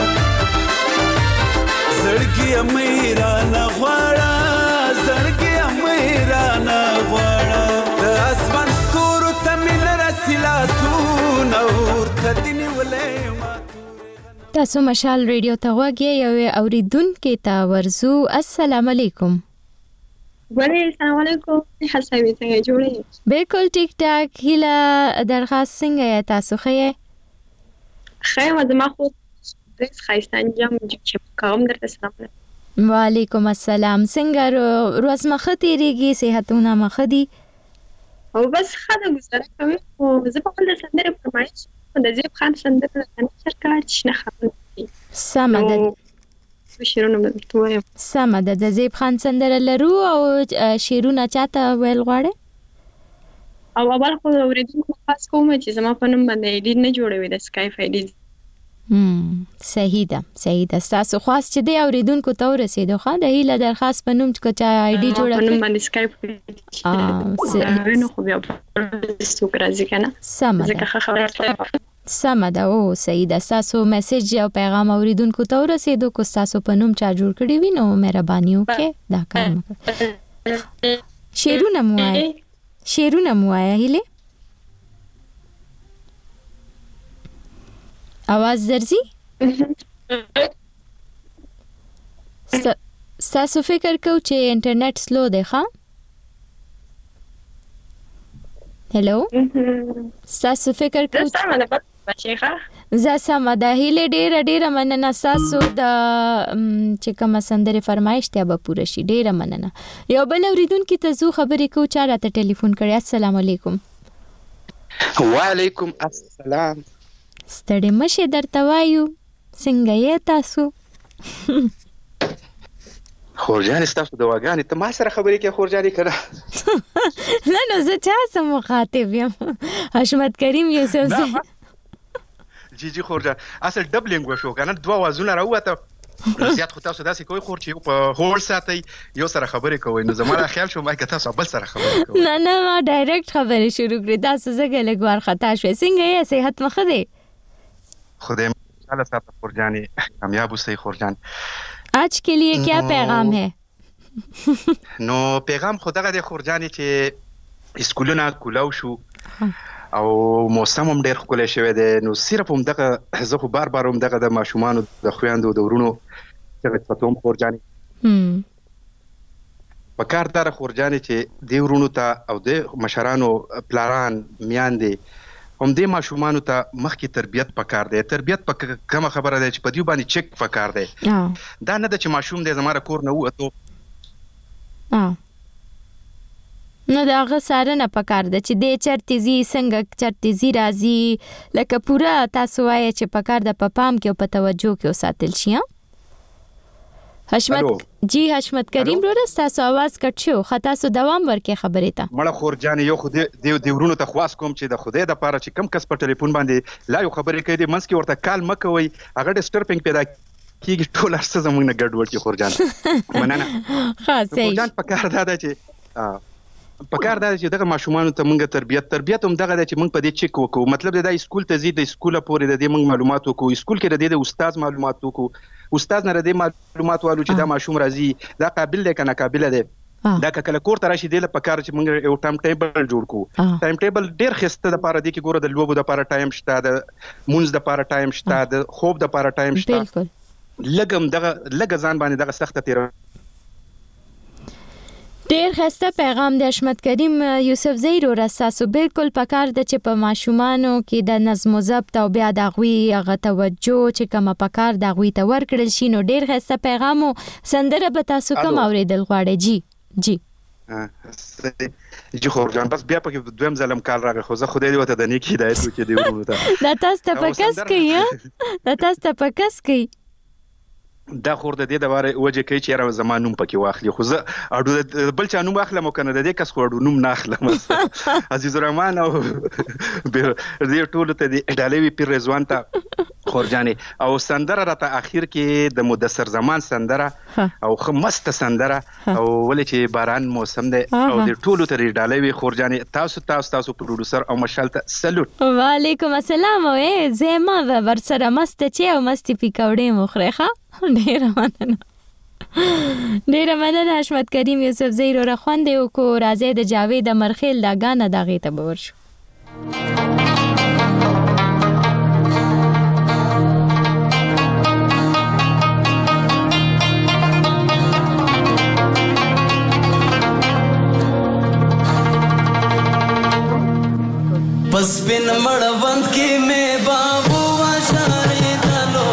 زړګي میرا نه غواړه زړګي میرا نه غواړه د اسمان ستورو ته مل رسیلا سونور تدنی ولې تاسو مشال ریډیو ته وګورئ یو اوریدونکو ته ورزو السلام علیکم وعلیکم السلام علیکم حسابي څنګه جوړې بالکل ټیک ټاک هیله درخواست څنګه یا تاسو خې ما خو دې خایستان جام چې کوم درته سلام وعلیکم السلام څنګه روز مخه تیریږي صحتونه مخه دي او بس خاله گزاره کوي او زه په خپل سندره فرمایش د زیب خان سندره د شرکت شنه خبرې سمه شیرونه متوایم سمه د زیب خان سندره لرو او شیرونه چاته ویل غواړي او اول خو اوریدونکو خاص کوم چې زما په نوم باندې ایډیټ نه جوړوي د سکایپ ایډیټ صحیح ده تاسو خاص چې دی اوریدونکو ته ورسېدو خو د هیله درخواست په نوم چې چا ایډي جوړه په نوم باندې سکایپ نو خو بیا څو راځي کنه ځکه خبره سمه ده او صحیح ده تاسو میسج او پیغام اوریدونکو ته ورسېدو کو تاسو په نوم چا جوړ کړی وي نو مهرباني وکړئ دا کار شیرونه موایه هیله आवाज درځي تاسو فکر کوئ چې انټرنیټ سلو دی ښا هلو تاسو فکر کوئ زه سمه ده هیله ډیره مننه تاسو د چې کومه سندره فرمایش ته به پوره شي ډیره مننه یو بل اوریدونکو ته زو خبرې کو چا راته ټلیفون کړی السلام علیکم وعلیکم السلام ستړي مشه درته وایو څنګه یې تاسو خورجان تاسو د واګانې ته ما سره خبرې کې خورجانې کړه نه نو زه چا سم مخاطب یم حشمت کریم یوسف جی خورجان اصل ډبلینګ وشو کنه دوه وازونه راوته زیات خو تاسو داسې کوئی خور چې په هول ساتي یو سره خبرې کوي نو زموږ خیال شو ما که تاسو بل سره خبرې کوي نه ما ډایرکټ خبرې شروع کړې تاسو زګه لګوار خطا شوې څنګه یې صحت مخه دی خدای مشاءالله صاحب خورجانی کامیاب اوسئ خورجان आज के लिए क्या पैगाम है نو پیغام خدای د خورجانی چې اسکولونه کولاو شو او موسم هم ډېر ښکلی شوی دی نو صرف هم دغه زه خو بار هم دغه د ماشومانو د خویندو د ورونو فتوم خورجانې په کار داره خورجانې چې دې ورونو ته او د مشرانو پلاران میاندې هم دې ماشومانو ته مخکې تربیت پکار دی تربیت په کومه خبره دی چې په دې باندې چک پکار دی دا نه ده چې ماشوم دې زما کور نه ووتو نو داغه سارنه پکار د چې د چرتیزي څنګه چرتیزي راځي لکه پورا تاسو وایي چې پکار د پپام کې او په توجه کې وساتل شي. حشمت جی حشمت کریم رو تاسو आवाज کټ شو خطا سو دوام ورکې خبرې ته مړه خور جان یو خو د ورونو ته خواس کوم چې د خدای د پاره چې کم کس په ټلیفون باندې لا یو خبرې کوي د منځ کې ورته کال مکوي هغه ډسټربینګ پیدا کیږي ټول ارسه زمونږ نه ګډوډ کی خور جان مننه خاص خور جان پکار دا چې پکار دا چې دغه ماشومان ته مونږه تربیت هم دغه چې مونږ په دې چک وکړو مطلب دا اسکول ته زی د اسکول پورې د دې مونږ معلومات وکړو اسکول کې د استاد معلومات وکړو استاد نه د معلومات والو چې دا ماشوم راځي دا قابل دی کنه قابل دی دا کله کور ته راشي د پکار چې مونږ یو ټایم ټیبل جوړ کو ټایم ټیبل ډیر خسته د پاره دی کې ګوره د لوبو د پاره ټایم شته د مونږ د پاره ټایم شته د خوب د پاره ټایم شته لګم دغه لګ ځان باندې دغه سخته تیر ډیر خسته پیغام د حشمت کریم یوسف زیرو رساسو بالکل پکار د چې په ماشومانو کې د نظم و ضبط او بیا د غوي غ توجه چې کوم پکار د غوي ته ورکړل شي نو ډیر خسته پیغام سندره به تاسو کوم اوریدل غواړي جی جی خور جان بس بیا په دویم ظلم کال راغی خو زه خدای دې وته د نیکی هدایت وکړي دی ورونو ته دا تاسو ته پکاس کوي دا تاسو ته پکاس کوي دا خور د دې د واره وجه کوي چې را زمانوم پکې واخلي خو زه اډو بل چا نوم اخلم کنه د دې کس خو اډو نوم نه اخلم عزیز الرحمن او دې ټول ته د ډالوي پیر رضوان ته خور جانې او سندره راته اخر کې د مدثر زمان سندره او خمست سندره او ولې چې باران موسم دی او د ټول ته ډالوي خور جانې تاسو پروډوسر او مشال ته سلوټ وعلیکم السلام او زما ورسره مست چې او مستي پکوړې مخرخه ډیره مننه حشمت کریم یوسف زیرو را خوانده او کو راځي د جاوید مرخیل دا غانه دغه ته باور شو بس بن مړوند کې مې بابو واشارې دلو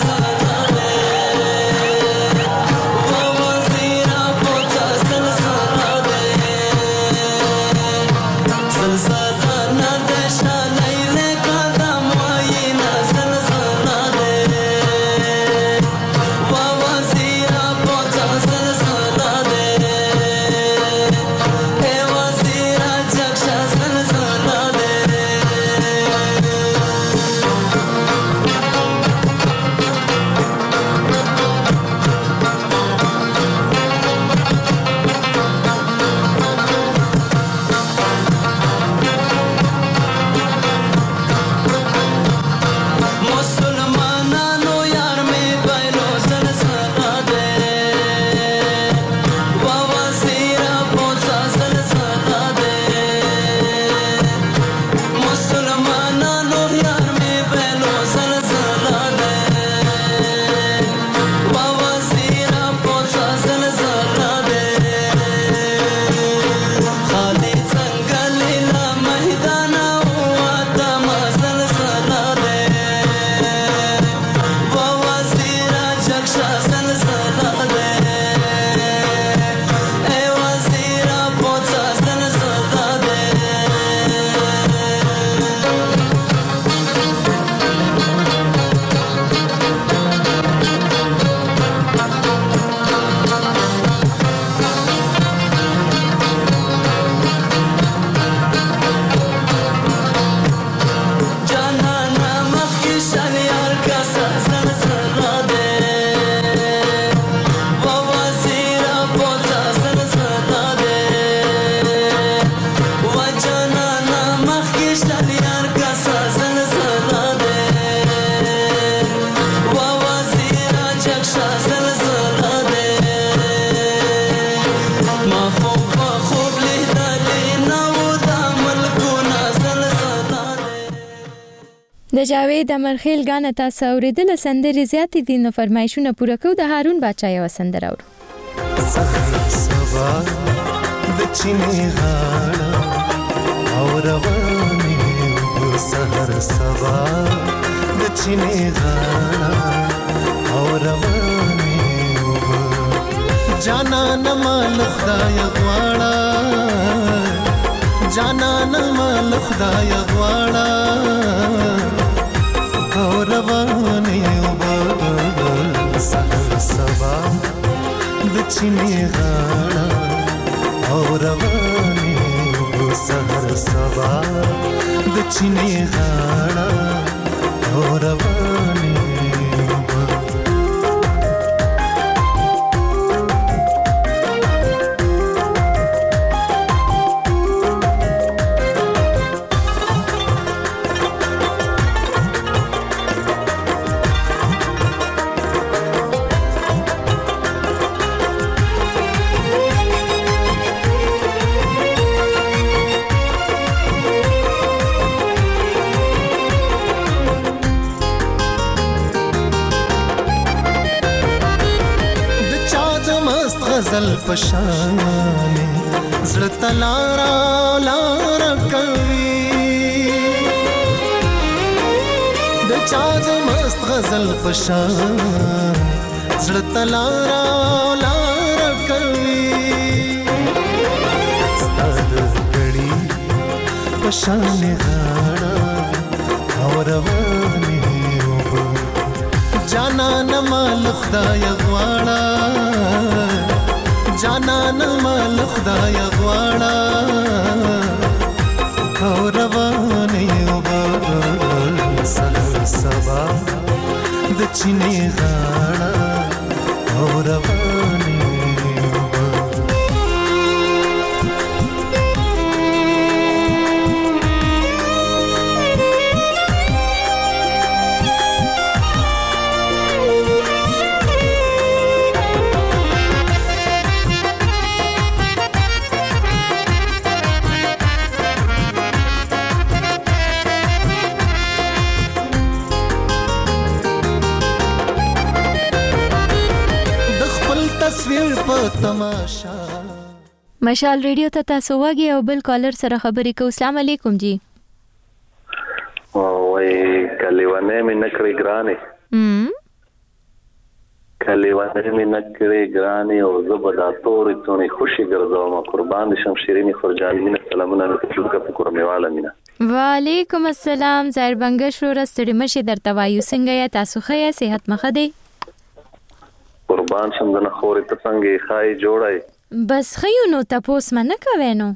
د جاوید امرخیل غانه تاسو اوریدل سندري زیات دي نو فرمایشونه پوره کو د هارون بچا یو سندر اورو سبا د چینه غاړه او روانه سحر سبا د چینه غاړه او روانه جانان مال خدای غواړه جانان مال خدای غواړه او روانې وبه سحر سبا د چینې غاړه او روانې وبه سحر سبا د چینې غاړه او روانې غزل پشانې زړه تلارا لارا کوي د چا د مست غزل پشان زړه تلارا لارا کوي ستاد کړي پشانې غاړه او روانې وبو جانان مال خدای غواړه جانان مال خدای غواړه او روانې وبه سحر سبا د چینې غاړه او روانې مشال ریډیو ته تاسو واګي او بل کالر سره خبرې کوو. السلام علیکم جی. وای کلیوانه مې نکړې ګرانې کلیوانه مې نکړې ګرانې او زبدا تورې څونې خوشي ګرځوم قربان شم شیرینی خورجان مینه سلامونه لکه فکر میواله مینه. وعلیکم السلام زهر بنګش ورستړي مشه درته وایو څنګه یا تاسو ښه صحت مخه دی قربان شم دنه خورې ته څنګه خای جوړای بس خیو نو تاسو منه کوي نو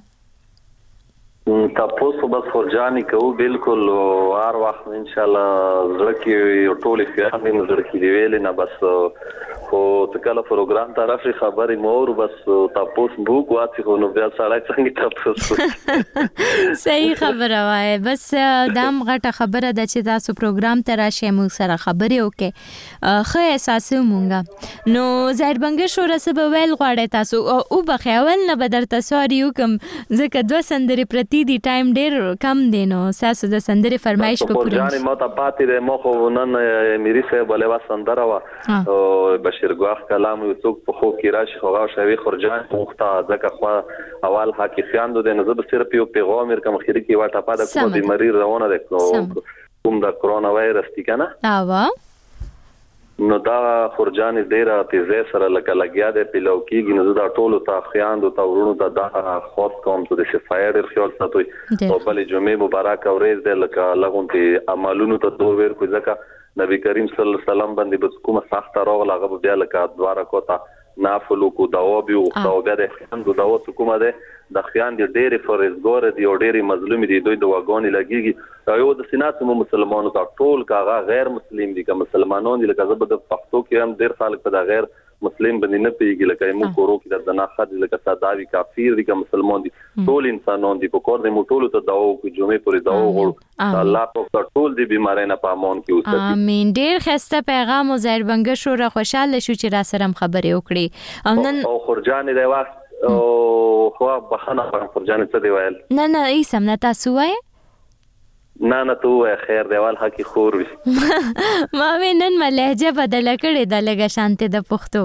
تاسو بس خورجانی کوو بالکل هر وخت ان شاء الله زړه کې ټولې فهمې زړه کې دی ویل نه بس خو تکاله پروګرام طرف خبرې مور بس تاسو بوک واڅ خو نو بیا سړی څنګه تاسو صحیح خبره وای بس دام غټه خبره ده چې تاسو پروګرام ته راشئ موږ سره خبرې وکړي خو احساس مونږه نو زهر بنګش ورسبه ویل غواړی تاسو او بخیول نه بدر تاسو یو کوم ځکه دوه سندري پرتی دی ټایم ډیر کم دی نو تاسو د سندري فرمایش په پوره جانې ماته پاتې ده مخ نن میری صاحب ولې سندره وا او بشیر ګواخ کلام یو څوک په خو کې راشي خو شوی خورجان مخته ځکه خو اول حقیقیان د نظر صرف یو پیغام کوم خیری کې واټه پاده کوم د مریض روانه ده کوم د کرونا وایرس تی کنه اوا نو دا خورجان ډیره تیزه سره لکه لګیا ده پیلو کېږي نو دا ټولو ته خیاندو ته ورونو ته دا خاص کوم ته د شفایر خیال ساتوي او بل جمعه مبارک اورېز ده لکه لغونتي عملونو ته دوه ور کوي ځکه نبی کریم صلی الله علیه وسلم باندې بس کومه سخت راغله هغه بیا لکه دواره کوته نافلو کو داوا بيو او بیا د خیاندو داوا کومه ده د خیان دي ډېری فرزګور دي او ډېری مظلوم دي دوی د واګونی لګيږي یو د سینات مسلمانانو ته ټول کاغه غیر مسلم دي که مسلمانان دي لکه زبد پښتو کې هم ډېر خلک په دا غیر مسلم باندې نه پیږي لکه مو کورو کې د دناخد لکه صداوی کافر دي که مسلمان دي ټول انسانان دي په کور د موټولو ته داو کو جمعه پورې داو غوړ الله په ټول دي بیمارۍ نه پامون کې اوسه امين ډېر خسته پیغام او زهر بنګش ور خوشاله شو چې را سره خبرې وکړي او نن او خورجان دی وخت او خو بخنه خورجان څه دی ویل نه ای سم نه تاسو وای نه تو خیر دیوال حقي خور وي ما وینن ما لهجه بدل کړې د لګه شانته د پښتو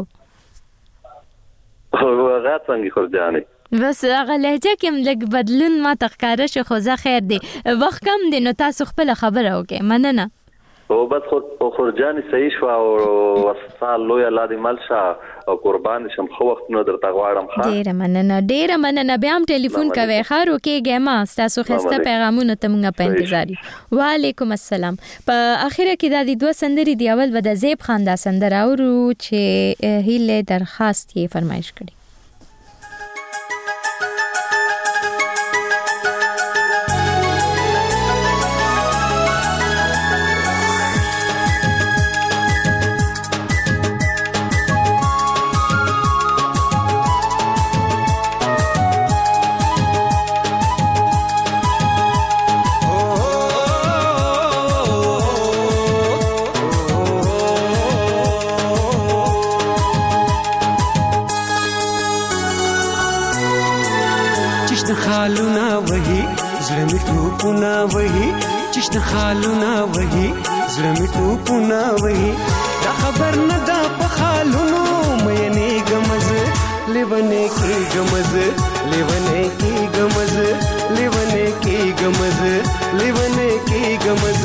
هغه څنګه خورجانې بس هغه لهجه کې لګ بدلون ما تخکاره شو خو زه خیر دی وخت کم دی نو تاسو خپل خبره وکې مننه او بس خورجان صحیح شو او وصال لوی الله دې ملشه او قربان شم خو وخت نو درته غواړم. ډیره مننه بیا هم ټلیفون کوي خارو کې ما تاسو خسته پیغامونه ته مونږه په انتظار یو. وعلیکم السلام. په اخره کې د دوه سندري دی اول و د زیب خان دا سندر اورو چې هیله درخواست یې فرمایش کړي. خالونا وہی زړه می ټوپونه وہی چشت خالونا وہی زړه می ټوپونه وہی دا خبر نه دا په خالونو مې نه غمز لیونه کې غمز لیونه کې غمز لیونه کې غمز لیونه کې غمز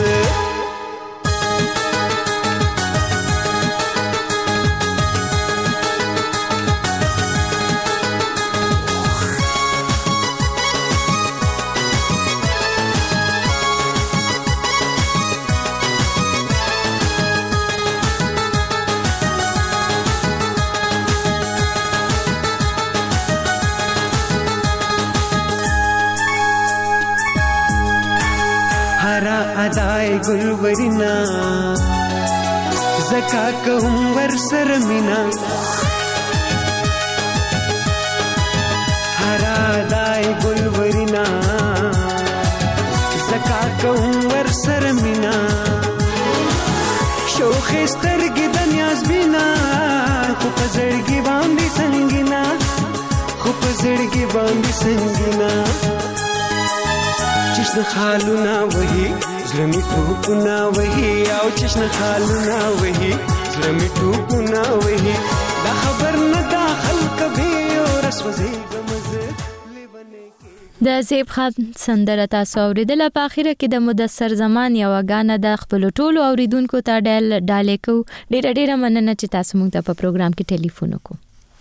ادای ګلورینا زکا کوم ور سره مینا هر ادای ګلورینا زکا کوم ور سره مینا شوخ سترګې د نیاز بینا خو پزړګي باندې سنگینا خو پزړګي باندې سنگینا چشن خالونا وہی زلمی ټوپونه وہی او چشن خالونا وہی زلمی ټوپونه وہی دا خبر نه دا خلق به او رسوځي غمز د زیب خان سندره تاسو اوریدله. په اخره کې د مدثر زمان یو غانه د خپل ټولو اوریدونکو ته ډالې کو. ډیره مننه چې تاسو موږ ته په پروګرام کې ټلیفون وکړو.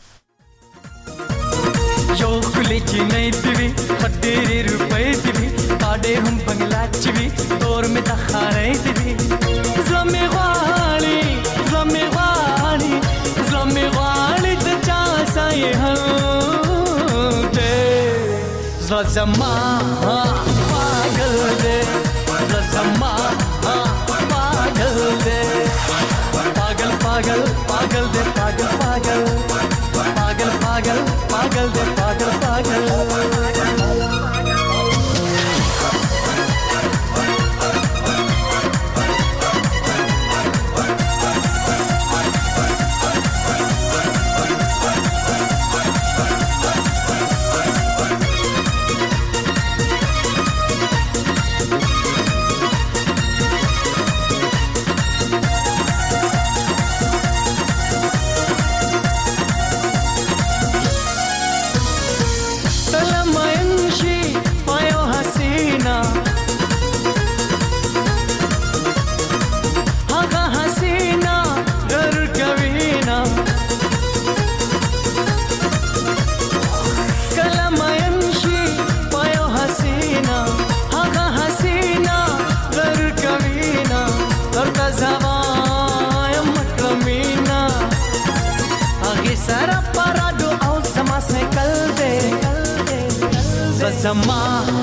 یو کلی کې نه دی خډېری روپې دی پاډې هم بنگلا چوي تور می تخارې دی زلمې غالي د چا سایه هته زما پاگل دے زما پاگل دے پاگل پاگل پاگل دے پاگل پاگل پاگل پاگل پاگل دے پاگل پاگل Zama